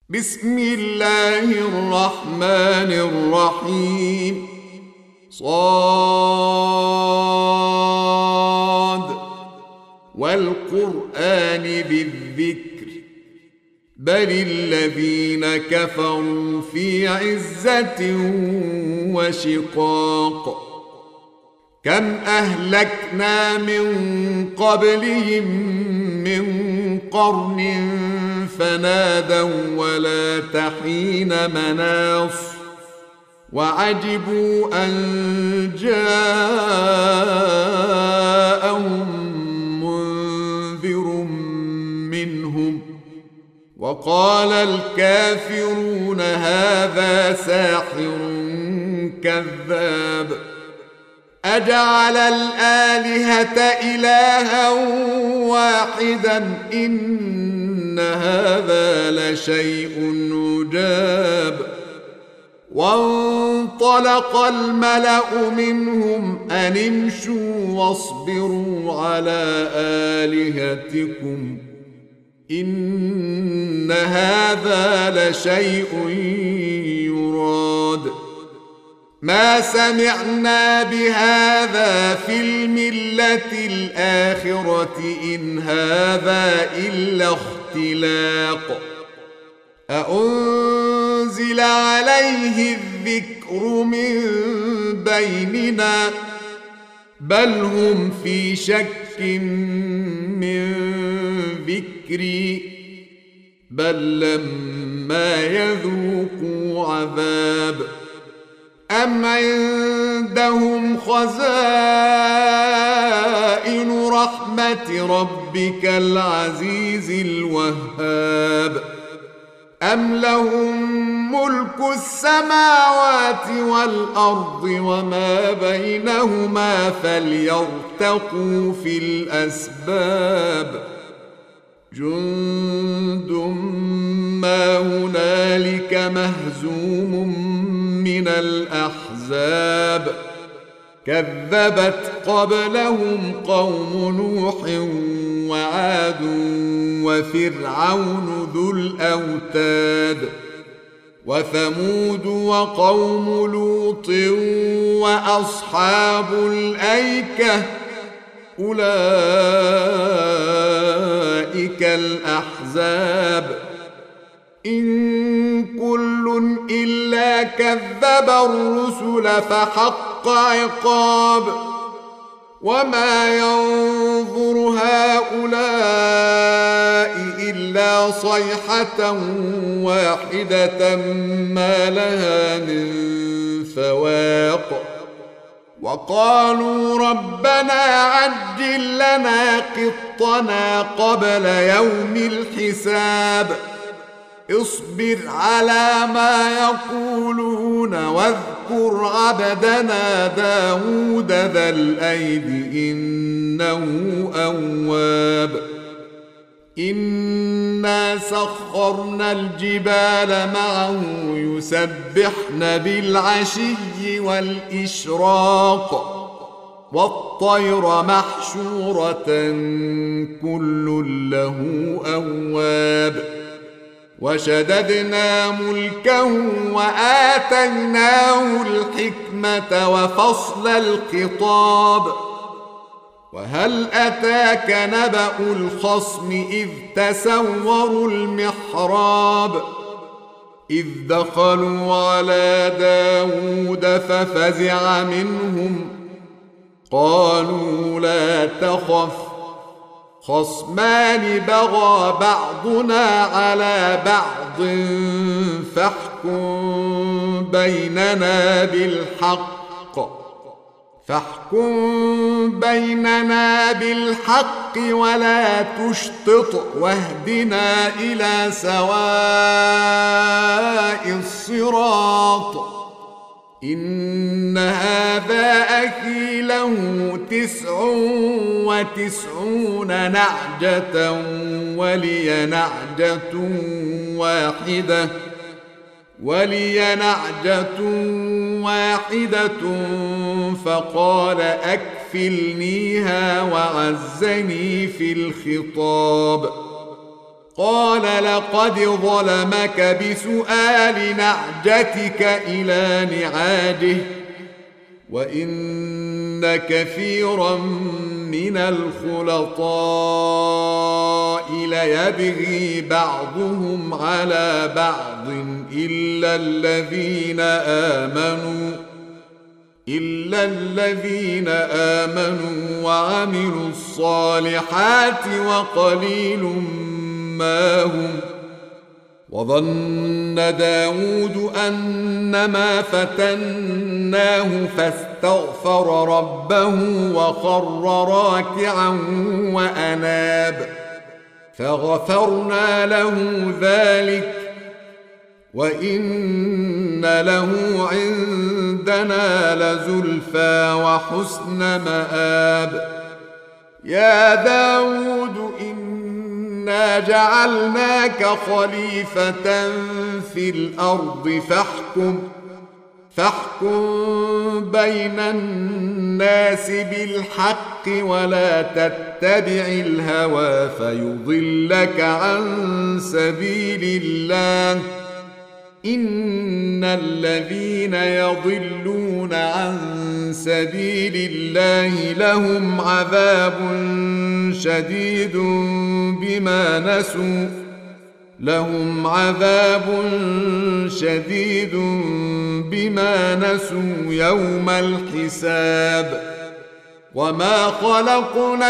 بسم الله الرحمن الرحيم. صاد والقرآن بالذكر بل الذين كفروا في عزة وشقاق. كم أهلكنا من قبلهم من قرن فنادوا ولا تحين مناص وعجبوا أن جاءهم منذر منهم وقال الكافرون هذا ساحر كذاب. أجعل الآلهة إلها واحدا إن هذا لشيء عجاب. وانطلق الملأ منهم أن امشوا واصبروا على آلهتكم إن هذا لشيء يراد. ما سمعنا بهذا في الملة الآخرة إن هذا إلا اختلاق. أأنزل عليه الذكر من بيننا بل هم في شك من ذكري بل لما يذوقوا عذاب. أم عندهم خزائن رحمة ربك العزيز الوهاب أم لهم ملك السماوات والأرض وما بينهما فليرتقوا في الأسباب. جند ما هنالك مهزوم من الأحزاب كذبت قبلهم قوم نوح وعاد وفرعون ذو الأوتاد وثمود وقوم لوط وأصحاب الأيكة أولئك الأحزاب. إن كل إلا كذب الرسل فحق عقاب. وما ينظر هؤلاء إلا صيحة واحدة ما لها من فواق. وقالوا ربنا عجل لنا قطنا قبل يوم الحساب. اصبر على ما يقولون واذكر عبدنا داود ذا الأيد إنه أواب. إنا سخرنا الجبال معه يسبحن بالعشي والإشراق والطير محشورة كل له أواب. وشددنا ملكه وآتيناه الحكمة وفصل الخطاب. وهل أتاك نبأ الخصم إذ تسوروا المحراب إذ دخلوا على داود ففزع منهم قالوا لا تخف خصمان بغى بعضنا على بعض فاحكم بيننا بالحق ولا تشطط واهدنا إلى سواء الصراط. إن هذا أخي له 99 نعجة ولي نعجة واحدة فقال أكفلنيها وعزني في الخطاب. قال لقد ظلمك بسؤال نعجتك إلى نعاجه وإن كثيرا من الخلطاء ليبغي بعضهم على بعض إلا الذين آمنوا وعملوا الصالحات وقليل ما هم. وظن داود أنما فتناه فاستغفر ربه وخر راكعا وأناب فغفرنا له ذلك وإن له عندنا لزلفى وحسن مآب. يا داود إنا جعلناك خليفة في الأرض فاحكم بين الناس بالحق ولا تتبع الهوى فيضلك عن سبيل الله إن الذين يضلون عن سبيل الله لهم عذاب شديد بما نسوا يوم الحساب. وما خلقنا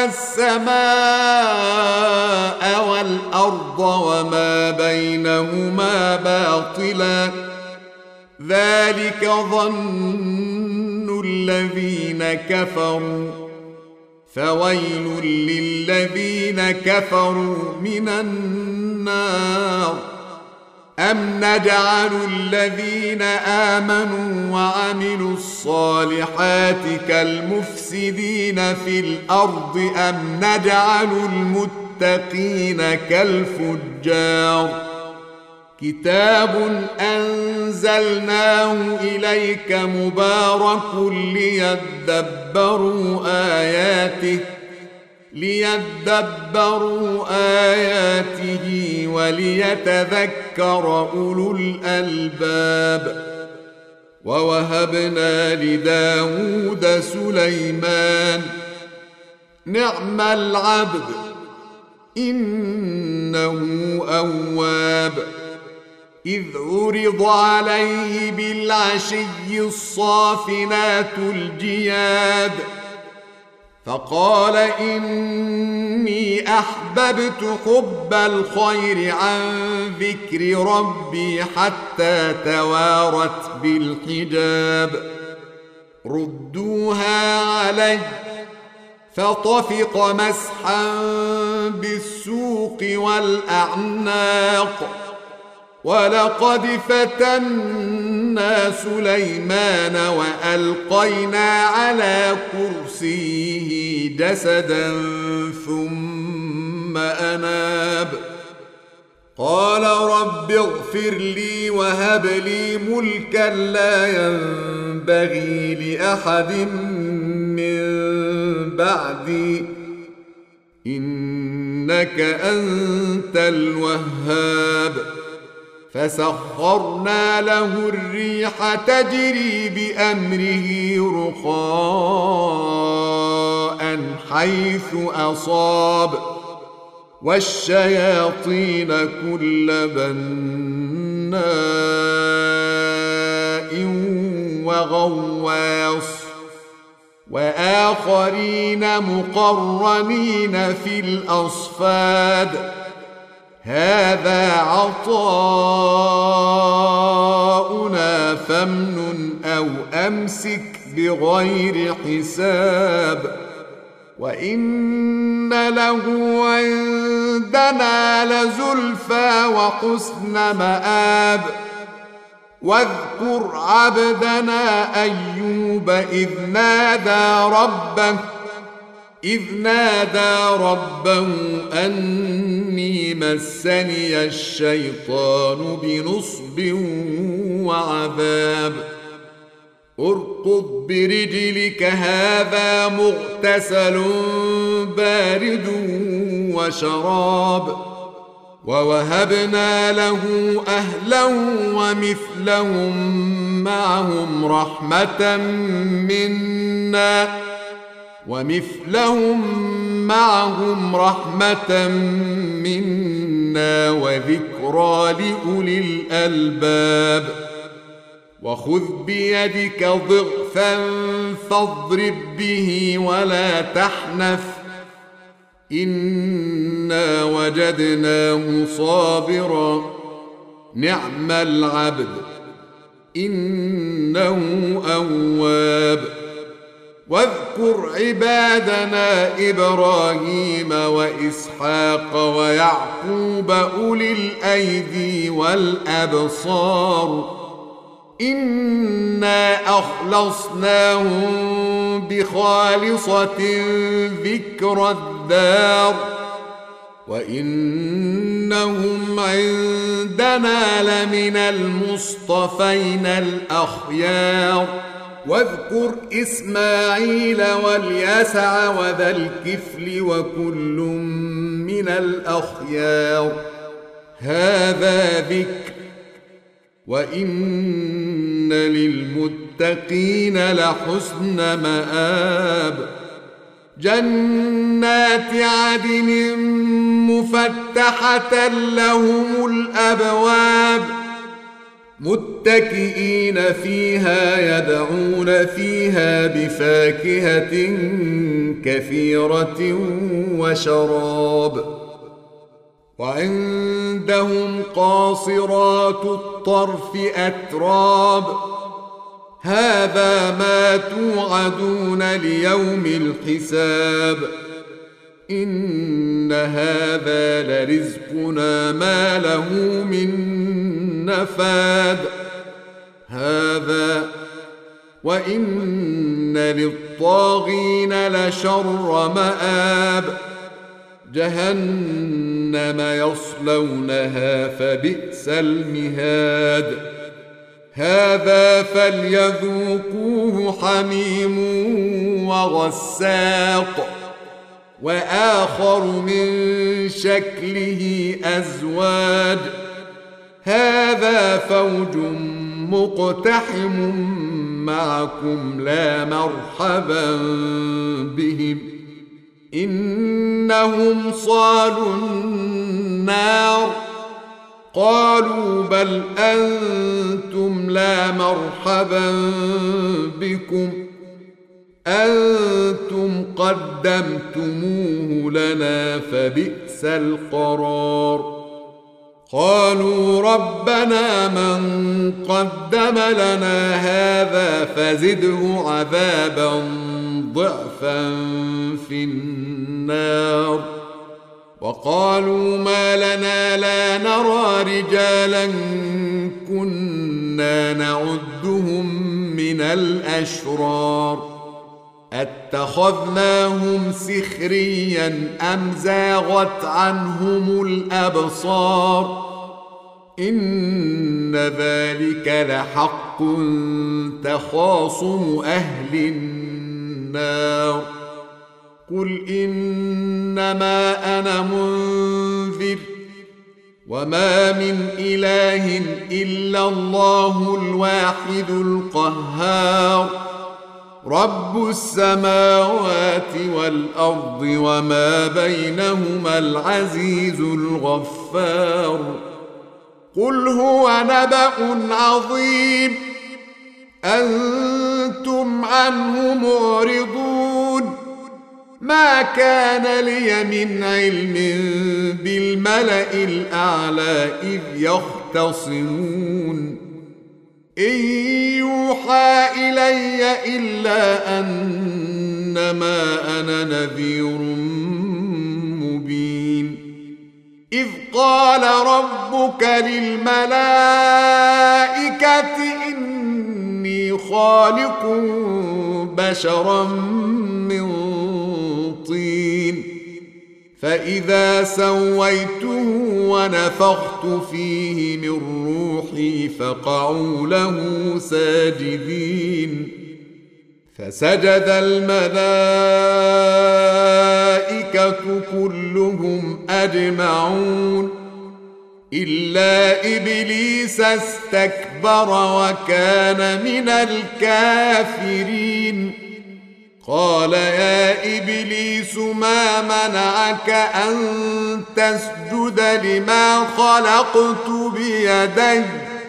السماء والأرض وما بينهما باطلا ذلك ظن الذين كفروا فويل للذين كفروا من النار. أم نجعل الذين آمنوا وعملوا الصالحات كالمفسدين في الأرض أم نجعل المتقين كالفجار. كتاب أنزلناه إليك مبارك ليدبروا آياته وليتذكر أولو الألباب. ووهبنا لداود سليمان نعم العبد إنه أواب. إذ عرض عليه بالعشي الصافنات الجياد فقال إني أحببت حب الخير عن ذكر ربي حتى توارت بالحجاب. ردوها علي فطفق مسحا بالسوق والأعناق. ولقد فتنا سليمان وألقينا على كرسيه جسدا ثم أناب. قال رب اغفر لي وهب لي ملكا لا ينبغي لأحد من بعدي إنك أنت الوهاب. فسخرنا له الريح تجري بأمره رخاء حيث أصاب والشياطين كل بناء وغواص وآخرين مقرنين في الأصفاد. هذا عطاؤنا فامنن أو أمسك بغير حساب. وإن له عندنا لزلفى وحسن مآب. واذكر عبدنا أيوب إذ نادى ربه أني مسني الشيطان بنصب وعذاب. اركض برجلك هذا مغتسل بارد وشراب. ووهبنا له أهلا ومثلهم معهم رحمة منا وذكرى لأولي الألباب وخذ بيدك ضغثا فاضرب به ولا تحنث إنا وجدناه صابرا نعم العبد إنه أواب واذكر عبادنا إبراهيم وإسحاق ويعقوب أولي الأيدي والأبصار إنا أخلصناهم بخالصة ذكر الدار وإنهم عندنا لمن المصطفين الأخيار واذكر إسماعيل واليسع وذا الكفل وكل من الأخيار هذا ذكر وإن للمتقين لحسن مآب جنات عدن مفتحة لهم الأبواب متكئين فيها يدعون فيها بفاكهة كثيرة وشراب وعندهم قاصرات الطرف أتراب هذا ما توعدون ليوم الحساب إن هذا لرزقنا ما له من نفاد هذا وإن للطاغين لشر مآب جهنم يصلونها فبئس المهاد هذا فليذوقوه حميم وغساق وآخر من شكله أزواج هذا فوج مقتحم معكم لا مرحبا بهم إنهم صالوا النار قالوا بل أنتم لا مرحبا بكم أنتم قدمتموه لنا فبئس القرار قالوا ربنا من قدم لنا هذا فزده عذابا ضعفا في النار وقالوا ما لنا لا نرى رجالا كنا نعدهم من الأشرار اتخذناهم سخريا أم زاغت عنهم الأبصار إن ذلك لحق تخاصم أهل النار قل إنما أنا منذر وما من إله إلا الله الواحد القهار رب السماوات والأرض وما بينهما العزيز الغفار قل هو نبأ عظيم أنتم عنه معرضون ما كان لي من علم بالملأ الأعلى إذ يختصمون إن يوحى إلي إلا أنما أنا نذير مبين إذ قال ربك للملائكة إني خالق بشرا من طين فإذا سويته ونفخت فيه من روحي فقعوا له ساجدين فسجد الملائكة كلهم أجمعون إلا إبليس استكبر وكان من الكافرين. قال يا إبليس ما منعك أن تسجد لما خلقت بيدي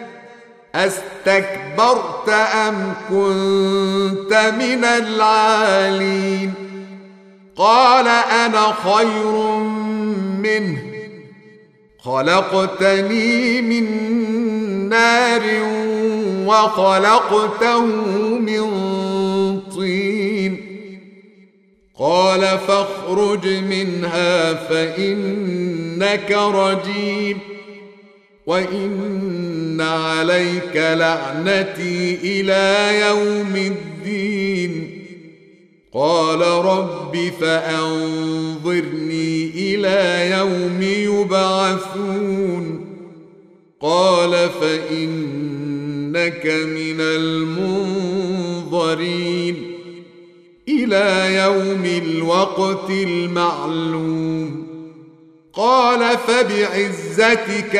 أستكبرت أم كنت من العالين؟ قال أنا خير منه خلقتني من نار وخلقته من طين. قال فاخرج منها فإنك رجيم وإن عليك لعنتي إلى يوم الدين. قال رب فأنظرني إلى يوم يبعثون. قال فإنك من المنظرين إلى يوم الوقت المعلوم. قال فبعزتك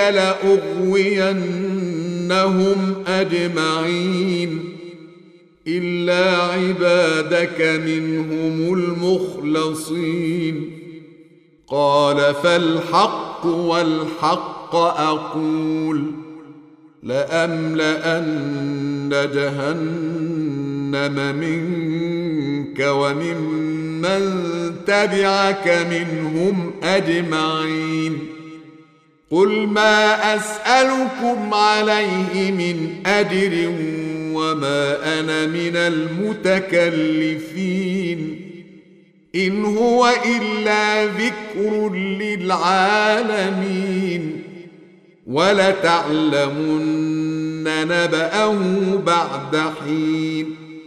لأغوينهم أجمعين إلا عبادك منهم المخلصين. قال فالحق والحق أقول لأملأن جهنم منك وممن تبعك منهم أجمعين. قل ما أسألكم عليه من أجر وما أنا من المتكلفين إن هو إلا ذكر للعالمين. ولتعلمن نبأه بعد حين.